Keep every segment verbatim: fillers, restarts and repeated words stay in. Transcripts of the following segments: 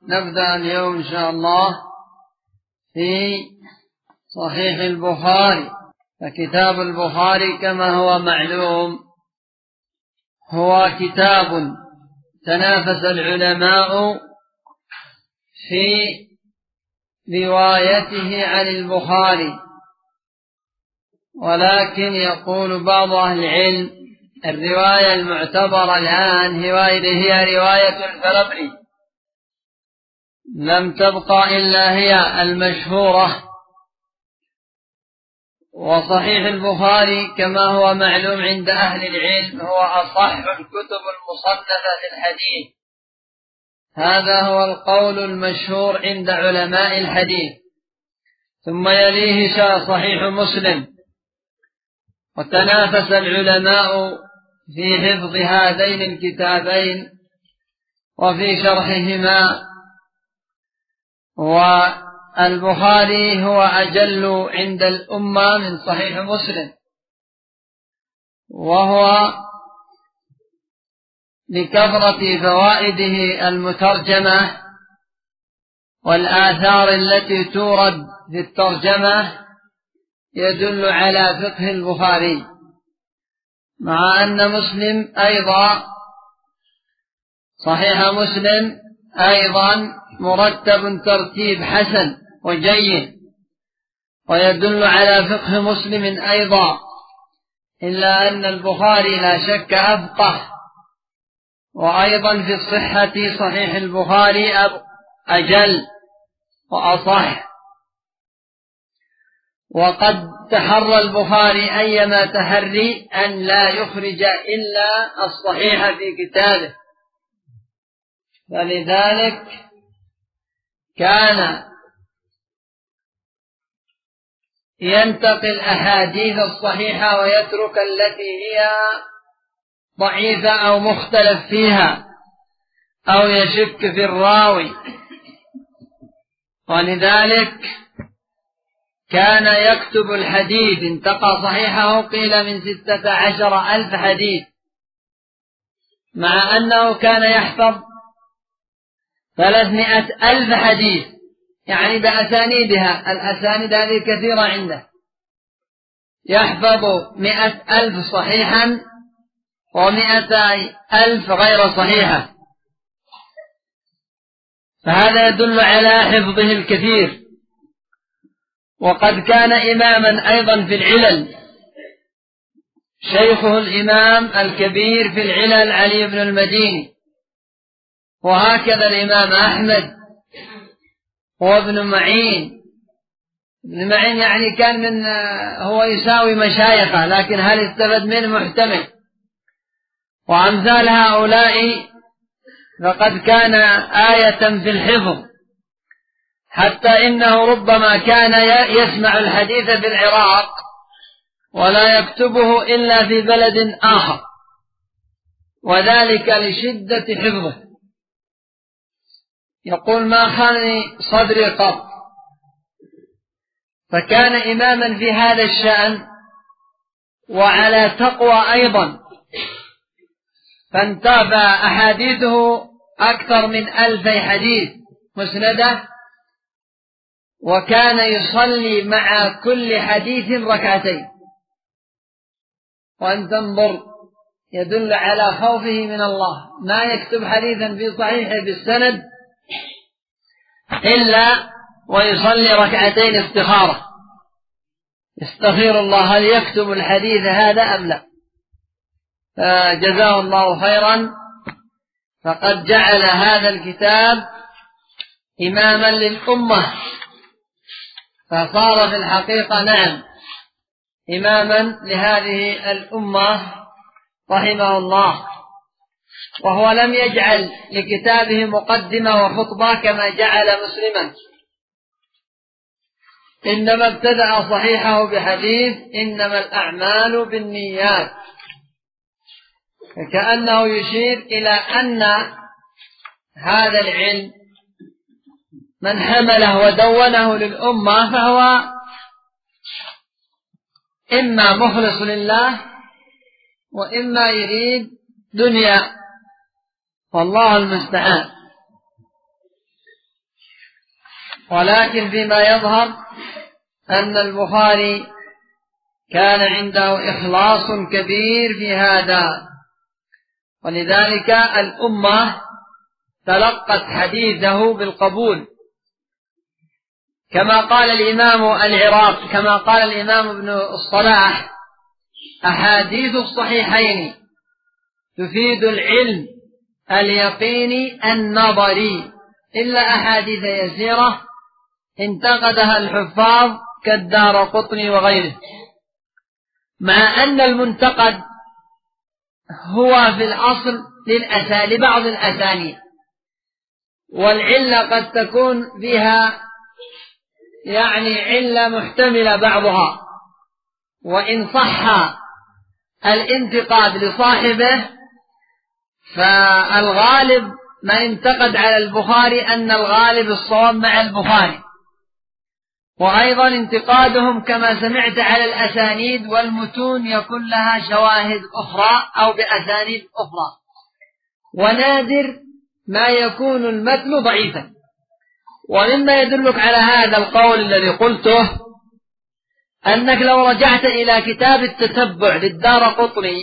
نبدأ اليوم إن شاء الله في صحيح البخاري. فكتاب البخاري كما هو معلوم هو كتاب تنافس العلماء في روايته عن البخاري، ولكن يقول بعض أهل العلم الرواية المعتبرة الآن هي رواية الفربري، لم تبقى إلا هي المشهورة. وصحيح البخاري كما هو معلوم عند أهل العلم هو أصح الكتب المصنفة في الحديث، هذا هو القول المشهور عند علماء الحديث. ثم يليه صحيح مسلم، وتنافس العلماء في حفظ هذين الكتابين وفي شرحهما، والبخاري هو أجل عند الأمة من صحيح مسلم، وهو لكثرة فوائده المترجمة والآثار التي تورد في الترجمة يدل على فقه البخاري، مع أن مسلم أيضا صحيح مسلم أيضا مرتب ترتيب حسن وجيد ويدل على فقه مسلم أيضا، إلا أن البخاري لا شك أفقه. وأيضا في الصحة صحيح البخاري أجل وأصح، وقد تحرى البخاري أيما تحري أن لا يخرج إلا الصحيح في كتابه، فلذلك كان ينتقل أحاديث الصحيحة ويترك التي هي ضعيفة أو مختلف فيها أو يشك في الراوي. ولذلك كان يكتب الحديث، انتقى صحيحه قيل من ستة عشر ألف حديث، مع أنه كان يحفظ ثلاثمائة ألف حديث، يعني بأسانيدها، الأسانيد هذه كثيرة عنده، يحفظ مئة ألف صحيحا ومئة ألف غير صحيحة، فهذا يدل على حفظه الكثير. وقد كان إماما أيضا في العلل، شيخه الإمام الكبير في العلل علي بن المديني، وهكذا الإمام أحمد وابن معين. ابن معين يعني كان من هو يساوي مشايخه، لكن هل استفد منه محتمل. وأمثال هؤلاء فقد كان آية في الحفظ، حتى إنه ربما كان يسمع الحديث في العراق ولا يكتبه إلا في بلد آخر، وذلك لشدة حفظه. يقول ما خانني صدري قط، فكان إماما في هذا الشأن وعلى تقوى أيضا، فانتفى أحاديثه أكثر من ألفي حديث مسندة، وكان يصلي مع كل حديث ركعتين. وأن تنظر يدل على خوفه من الله، ما يكتب حديثا في صحيحه بالسند إلا ويصلي ركعتين استخارة، يستخير الله هل يكتب الحديث هذا أم لا. فجزاه الله خيرا، فقد جعل هذا الكتاب إماما للأمة، فصار في الحقيقة نعم إماما لهذه الأمة رحمه الله. وهو لم يجعل لكتابه مقدمة وخطبة كما جعل مسلما، إنما ابتدأ صحيحه بحديث إنما الأعمال بالنيات، فكأنه يشير إلى أن هذا العلم من حمله ودونه للأمة فهو إما مخلص لله وإما يريد دنيا، والله المستعان. ولكن فيما يظهر أن البخاري كان عنده إخلاص كبير في هذا، ولذلك الأمة تلقت حديثه بالقبول، كما قال الإمام العراقي كما قال الإمام ابن الصلاح: أحاديث الصحيحين تفيد العلم اليقيني النظري إلا أحاديث يسيرة انتقدها الحفاظ كالدارقطني وغيره، مع أن المنتقد هو في الأصل لبعض الأسانيد، والعلة قد تكون فيها يعني علة محتملة بعضها، وإن صح الانتقاد لصاحبه فالغالب ما انتقد على البخاري أن الغالب الصواب مع البخاري، وأيضا انتقادهم كما سمعت على الأسانيد والمتون يكون لها شواهد أخرى أو بأسانيد أخرى، ونادر ما يكون المتن ضعيفا. ومما يدلك على هذا القول الذي قلته أنك لو رجعت إلى كتاب التتبع للدارقطني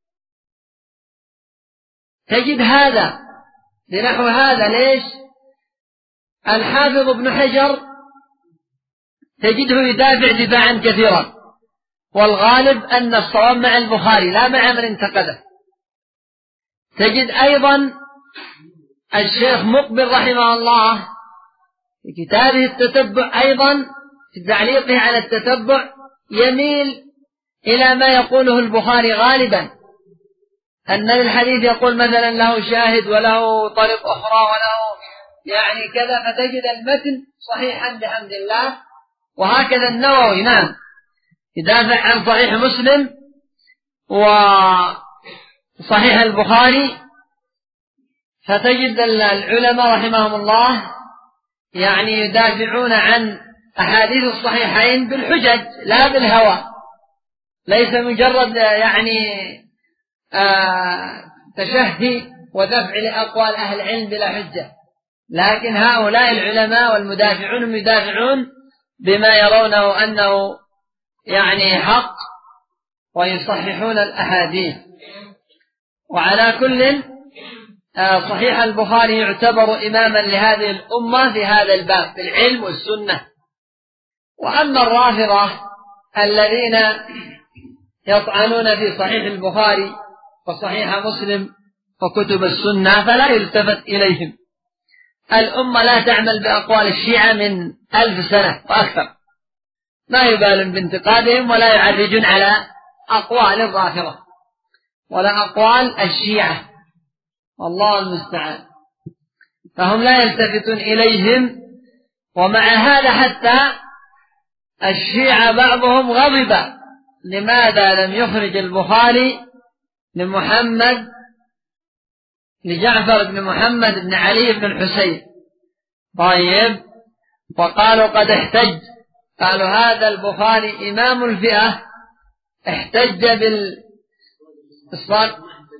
تجد هذا لنحو هذا. ليش؟ الحافظ ابن حجر تجده يدافع دفاعا كثيرا، والغالب أن الصواب مع البخاري لا مع من انتقده. تجد أيضا الشيخ مقبل رحمه الله في كتابه التتبع أيضا في تعليقه على التتبع يميل إلى ما يقوله البخاري غالبا، أن الحديث يقول مثلا له شاهد وله طريق أخرى وله يعني كذا، فتجد المتن صحيحا بحمد الله. وهكذا النووي نعم يدافع عن صحيح مسلم وصحيح البخاري، فتجد العلماء رحمهم الله يعني يدافعون عن أحاديث الصحيحين بالحجج لا بالهوى، ليس مجرد يعني آه تشهي ودفع لأقوال أهل العلم بلا حجة، لكن هؤلاء العلماء والمدافعون يدافعون بما يرونه أنه يعني حق ويصححون الأحاديث. وعلى كل صحيح البخاري يعتبر إماما لهذه الأمة في هذا الباب في العلم والسنة. وأما الرافضة الذين يطعنون في صحيح البخاري وصحيح مسلم وكتب السنة فلا يلتفت إليهم. الأمة لا تعمل بأقوال الشيعة من ألف سنة وأكثر، ما يبالون بانتقادهم ولا يعرجون على أقوال الرافضة ولا أقوال الشيعة، والله المستعان، فهم لا يلتفتون إليهم. ومع هذا حتى الشيعة بعضهم غضب لماذا لم يخرج البخاري لمحمد لجعفر بن محمد بن علي بن الحسين. طيب، وقالوا قد احتج، قالوا هذا البخاري إمام الفئة احتج بالصادق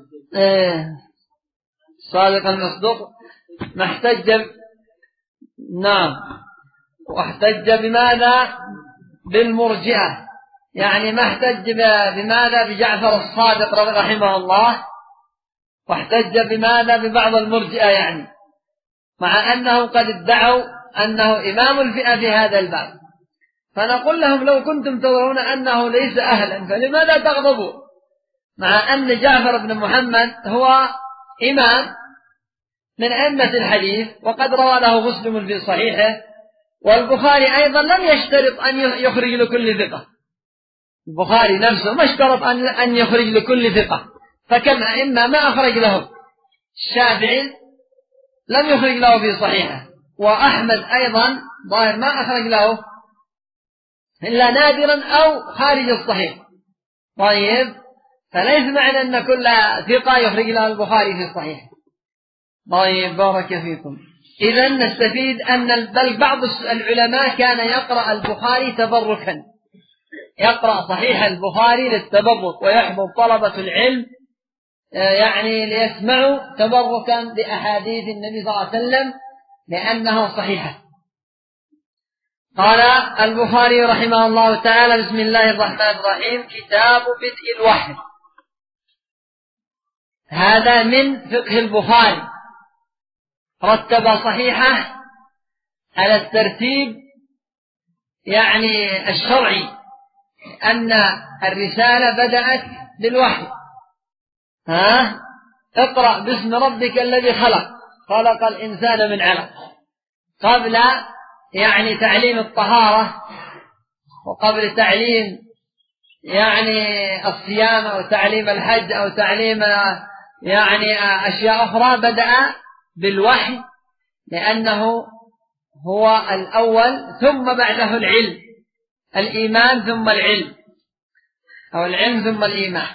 الصادق المصدوق، ما احتج نعم، واحتج بماذا؟ بالمرجئة، يعني ما احتج بماذا؟ بجعفر الصادق رحمه الله، واحتج بماذا؟ ببعض المرجئة، يعني مع أنهم قد ادعوا أنه إمام الفئة في هذا الباب. فنقول لهم لو كنتم ترون أنه ليس أهلا فلماذا تغضبوا، مع أن جعفر بن محمد هو إمام من أئمة الحديث وقد روى له مسلم في صحيحه، والبخاري أيضا لم يشترط أن يخرج لكل ثقة. البخاري نفسه ما اشترط أن يخرج لكل ثقة، فكم أئمة ما أخرج له. الشافعي لم يخرج له في صحيحه، وأحمد أيضا ظاهر ما أخرج له إلا نادرا أو خارج الصحيح. طيب، فليس معنى أن كل ثقة يخرج له البخاري في الصحيح. طيب، بارك فيكم. إذن نستفيد أن بل بعض العلماء كان يقرأ البخاري تبركا، يقرأ صحيح البخاري للتبرك، ويحضر طلبة العلم يعني ليسمعوا تبركا بأحاديث النبي صلى الله عليه وسلم لأنها صحيحة. قال البخاري رحمه الله تعالى: بسم الله الرحمن الرحيم. كتاب بدء الوحي. هذا من فقه البخاري، رتب صحيحه على الترتيب يعني الشرعي، أن الرسالة بدأت بالوحي. ها اقرأ باسم ربك الذي خلق خلق الإنسان من علق، قبل يعني تعليم الطهارة، وقبل تعليم يعني الصيام أو تعليم الحج أو تعليم يعني أشياء أخرى، بدأ بالوحي لأنه هو الأول، ثم بعده العلم، الإيمان ثم العلم، أو العلم ثم الإيمان.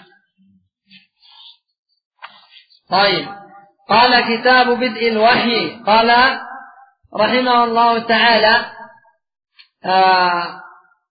طيب، قال كتاب بدء الوحي. قال رحمه الله تعالى آه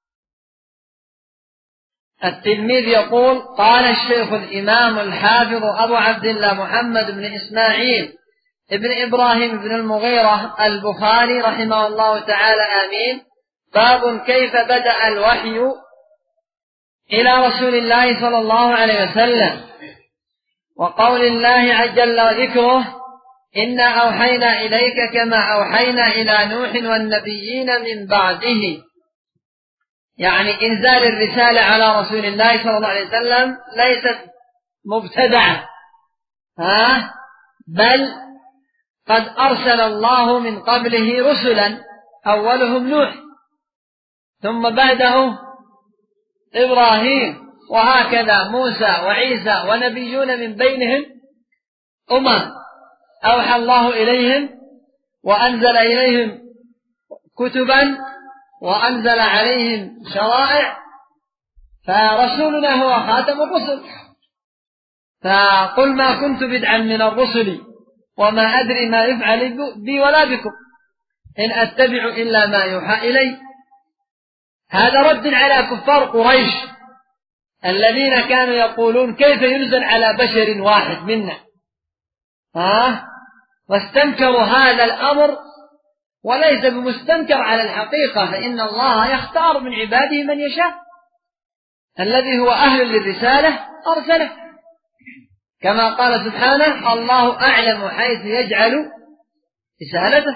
التلميذ يقول: قال الشيخ الإمام الحافظ أبو عبد الله محمد بن إسماعيل ابن إبراهيم بن المغيرة البخاري رحمه الله تعالى، آمين. باب كيف بدأ الوحي إلى رسول الله صلى الله عليه وسلم، وقول الله عجل ذكره: إنا أوحينا إليك كما أوحينا إلى نوح والنبيين من بعده. يعني إنزال الرسالة على رسول الله صلى الله عليه وسلم ليست مبتدعة، ها بل قد أرسل الله من قبله رسلا، أولهم نوح، ثم بعده إبراهيم، وهكذا موسى وعيسى ونبيون من بينهم أمم أوحى الله إليهم وأنزل إليهم كتبا وأنزل عليهم شرائع، فرسولنا هو خاتم الرسل. فقل ما كنت بدعا من الرسل وما أدري ما يفعل بي ولا بكم إن أتبع إلا ما يوحى إلي. هذا رد على كفار قريش الذين كانوا يقولون: كيف ينزل على بشر واحد منا؟ ها واستنكروا هذا الأمر، وليس بمستنكر على الحقيقة، فإن الله يختار من عباده من يشاء، الذي هو أهل للرسالة أرسله، كما قال سبحانه: الله أعلم حيث يجعل رسالته.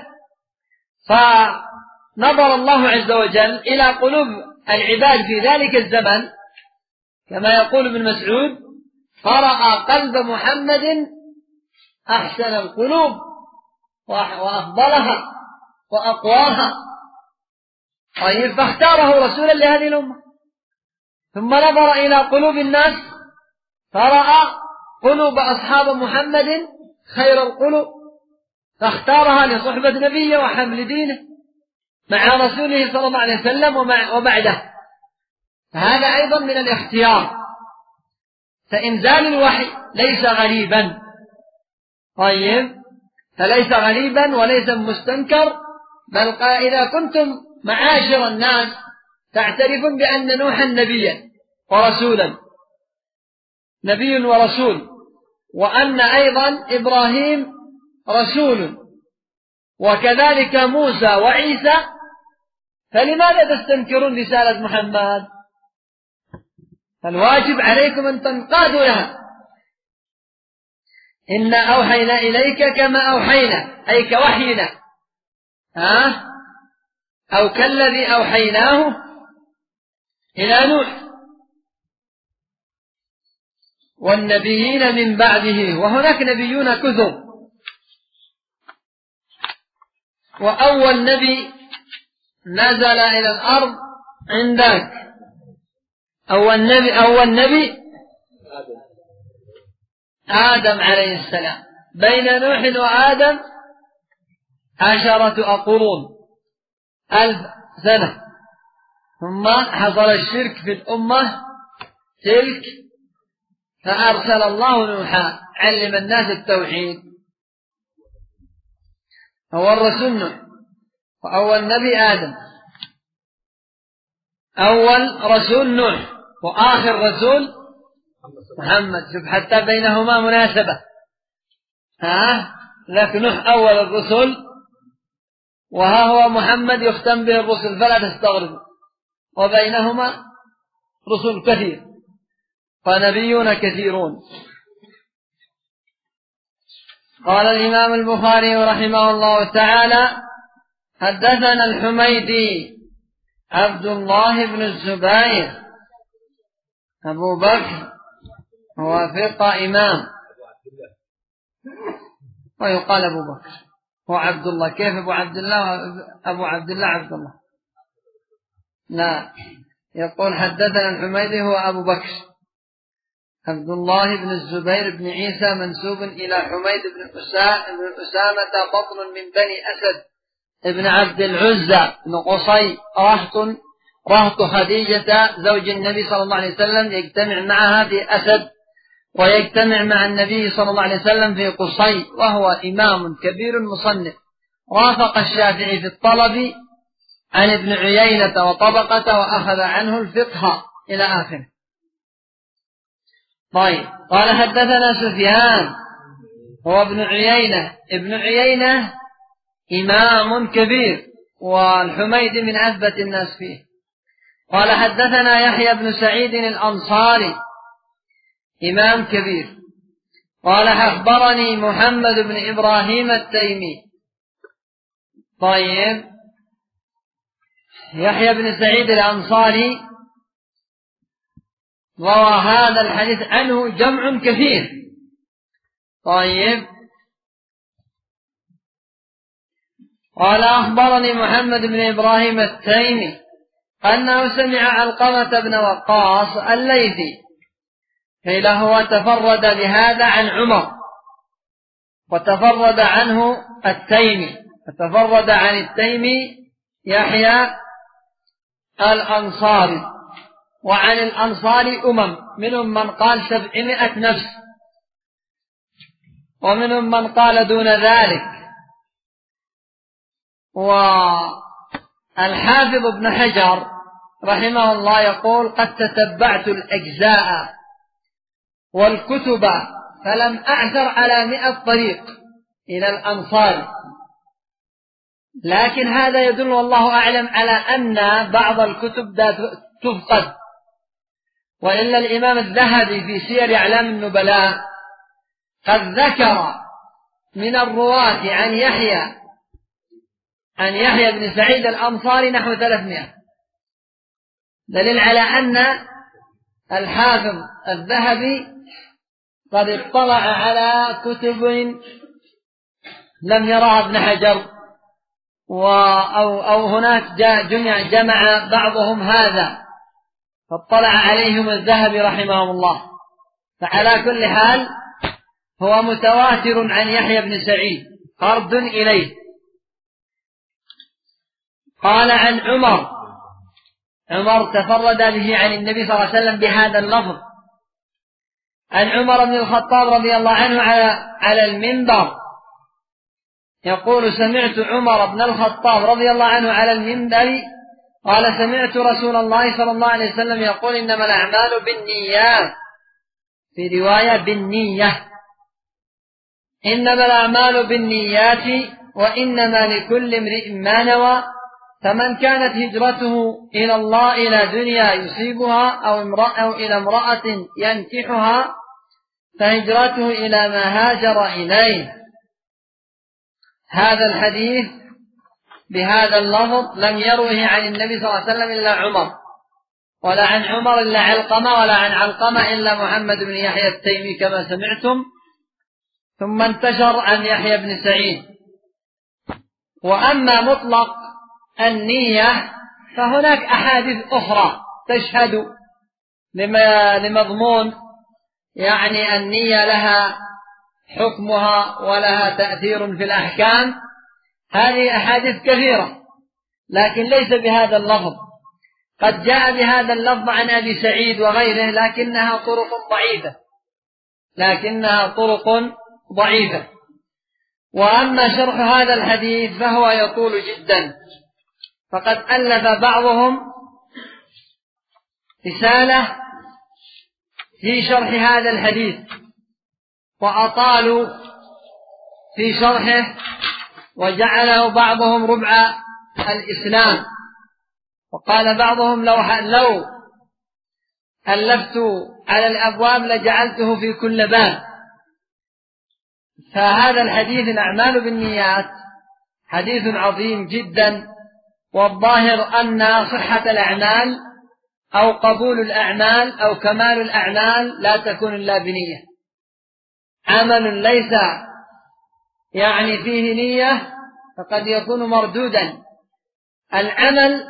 فنظر الله عز وجل إلى قلوب العباد في ذلك الزمن، كما يقول ابن مسعود: قرأ قلب محمد أحسن القلوب وأفضلها وأقواها. طيب، فاختاره رسولا لهذه الأمة. ثم نظر إلى قلوب الناس فرأى قلوب أصحاب محمد خير القلوب، فاختارها لصحبة نبيه وحمل دينه مع رسوله صلى الله عليه وسلم وبعده. فهذا أيضا من الاختيار. فإنزال الوحي ليس غريبا، طيب فليس غريبا وليس مستنكر، بل قال: إذا كنتم معاشر الناس تعترفون بأن نوحا نبيا ورسولا، نبي ورسول، وأن أيضا إبراهيم رسول، وكذلك موسى وعيسى، فلماذا تستنكرون رسالة محمد؟ فالواجب عليكم أن تنقادوا لها. إنا أوحينا إليك كما أوحينا، أي كوحينا، ها أو كالذي أوحيناه إلى نوح والنبيين من بعده. وهناك نبيون كثر، وأول نبي نزل إلى الأرض عندك أول نبي أول نبي آدم عليه السلام. بين نوح وآدم عشرة أقرون، ألف سنة، ثم حصل الشرك في الأمة تلك، فأرسل الله نوحا علم الناس التوحيد، هو الرسول نوح، وأول نبي آدم، أول رسول نوح، وآخر رسول محمد. شوف حتى بينهما مناسبة، ها لكن نوح أول الرسل وها هو محمد يختم به الرسل فلا تستغربوا، وبينهما رسل كثير ونبيون كثيرون. قال الإمام البخاري رحمه الله تعالى: حدثنا الحميدي عبد الله بن الزبير أبو بكر، هو ثقة إمام، ويقال أبو بكر هو عبد الله. كيف أبو عبد الله؟ أبو عبد الله عبد الله، لا، يقول حدثنا الحميدي هو أبو بكر عبد الله بن الزبير بن عيسى، منسوب إلى حميد بن أسامة، بطن من بني أسد ابن عبد العزى بن قصي، رهط رهط خديجة زوج النبي صلى الله عليه وسلم، يجتمع معها في أسد ويجتمع مع النبي صلى الله عليه وسلم في قصي، وهو إمام كبير مصنف، رافق الشافعي في الطلب عن ابن عيينة وطبقته، وأخذ عنه الفقه إلى آخره. طيب، قال حدثنا سفيان هو ابن عيينة. ابن عيينة إمام كبير، والحميدي من أثبت الناس فيه. قال حدثنا يحيى بن سعيد الأنصاري، إمام كبير. قال أخبرني محمد بن إبراهيم التيمي. طيب، يحيى بن سعيد الأنصاري روى هذا الحديث عنه جمع كثير. طيب، قال أخبرني محمد بن إبراهيم التيمي أنه سمع علقمة بن وقاص الليثي قيل هو تفرد بهذا عن عمر، وتفرد عنه التيمي، وتفرد عن التيمي يحيى الأنصاري، وعن الأنصاري أمم، منهم من قال سبعمائة نفس، ومنهم من قال دون ذلك. والحافظ ابن حجر رحمه الله يقول: قد تتبعت الأجزاء والكتب فلم أعثر على مئة طريق إلى الأنصار، لكن هذا يدل والله أعلم على أن بعض الكتب تفقد. وإلا الإمام الذهبي في سير أعلام النبلاء قد ذكر من الرواة عن يحيى عن يحيى بن سعيد الأنصاري نحو ثلاثمائة، دليل على أن الحافظ الذهبي قد اطلع على كتب لم يراها ابن حجر، أو, أو هناك جمع, جمع بعضهم هذا فاطلع عليهم الذهبي رحمه الله. فعلى كل حال هو متواتر عن يحيى بن سعيد، فرد إليه. قال عن عمر، عمر تفرد به عن النبي صلى الله عليه وسلم بهذا اللفظ. عن عمر بن الخطاب رضي الله عنه على على المنبر يقول: سمعت عمر بن الخطاب رضي الله عنه على المنبر قال: سمعت رسول الله صلى الله عليه وسلم يقول: إنما الأعمال بالنيات، في رواية بالنية، إنما الأعمال بالنيات وإنما لكل امرئ ما نوى، فمن كانت هجرته إلى الله إلى دنيا يصيبها أو امرأة إلى امرأة ينكحها فهجرته إلى ما هاجر إليه. هذا الحديث بهذا اللفظ لم يروه عن النبي صلى الله عليه وسلم إلا عمر، ولا عن عمر إلا علقمة، ولا عن علقمة إلا محمد بن يحيى التيمي كما سمعتم، ثم انتشر عن يحيى بن سعيد. وأما مطلق النية فهناك أحاديث أخرى تشهد لمضمون يعني النية لها حكمها ولها تأثير في الأحكام. هذه أحاديث كثيرة لكن ليس بهذا اللفظ. قد جاء بهذا اللفظ عن أبي سعيد وغيره لكنها طرق ضعيفة لكنها طرق ضعيفة. وأما شرح هذا الحديث فهو يطول جدا، فقد ألف بعضهم رسالة في شرح هذا الحديث وأطالوا في شرحه وجعله بعضهم ربع الإسلام، وقال بعضهم لو لو ألفت على الأبواب لجعلته في كل باب. فهذا الحديث الأعمال بالنيات حديث عظيم جدا، والظاهر أن صحة الأعمال أو قبول الأعمال أو كمال الأعمال لا تكون إلا بنية. عمل ليس يعني فيه نية فقد يكون مردودا. العمل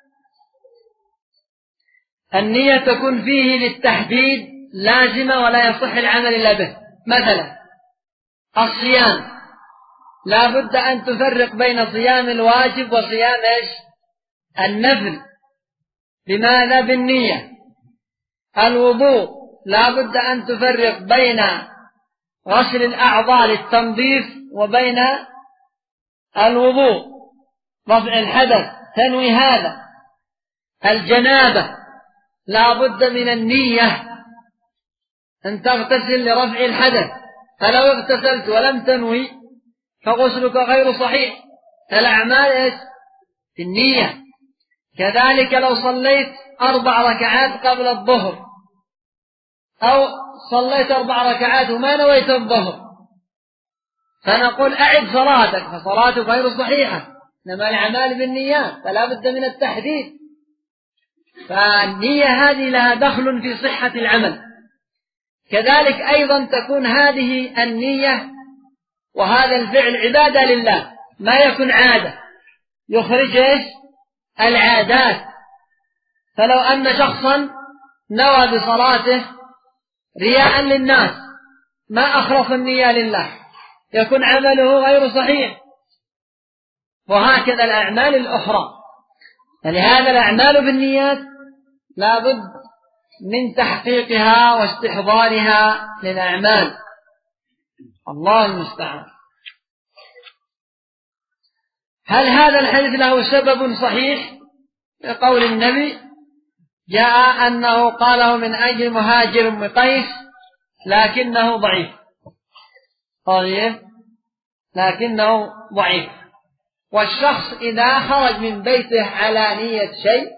النية تكون فيه للتحديد لازمة ولا يصح العمل إلا به. مثلا الصيام لا بد أن تفرق بين صيام الواجب وصيام إيش؟ النفل. لماذا؟ بالنية. الوضوء لا بد أن تفرق بين غسل الأعضاء للتنظيف وبين الوضوء رفع الحدث تنوي هذا. الجنابة لا بد من النية أن تغتسل لرفع الحدث، فلو اغتسلت ولم تنوي فغسلك غير صحيح. الأعمال إيش؟ النية. كذلك لو صليت أربع ركعات قبل الظهر أو صليت أربع ركعات وما نويت الظهر فنقول أعد صلاتك، فصلاتك غير صحيحة. إنما الأعمال بالنيات فلا بد من التحديد. فالنية هذه لها دخل في صحة العمل. كذلك أيضا تكون هذه النية وهذا الفعل عبادة لله، ما يكون عادة يخرج إيش؟ العادات. فلو أن شخصا نوى بصلاته رياء للناس ما أخلص النية لله يكون عمله غير صحيح. وهكذا الأعمال الأخرى. فلهذا الأعمال بالنيات لا بد من تحقيقها واستحضارها للأعمال. الله المستعان. هل هذا الحديث له سبب صحيح؟ بقول النبي جاء أنه قاله من أجل مهاجر أم قيس لكنه ضعيف. طيب لكنه ضعيف. والشخص إذا خرج من بيته على نية شيء،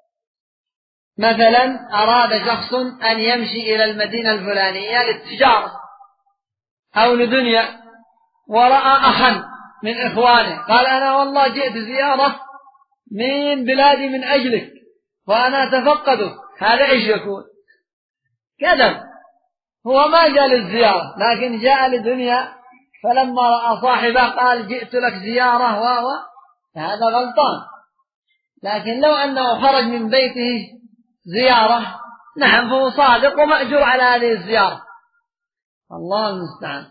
مثلا أراد شخص أن يمشي إلى المدينة الفلانية للتجارة أو لدنيا ورأى أخا من إخوانه قال أنا والله جئت زيارة من بلادي من أجلك وأنا أتفقدك، هذا إيش يكون؟ كذب. هو ما جاء للزيارة لكن جاء لدنيا، فلما رأى صاحبه قال جئت لك زيارة و هذا غلطان. لكن لو أنه خرج من بيته زيارة نعم فهو صادق ومأجور على هذه الزيارة. الله المستعان.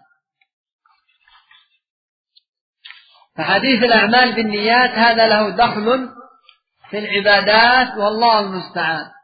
فحديث الأعمال بالنيات هذا له دخل في العبادات والله المستعان.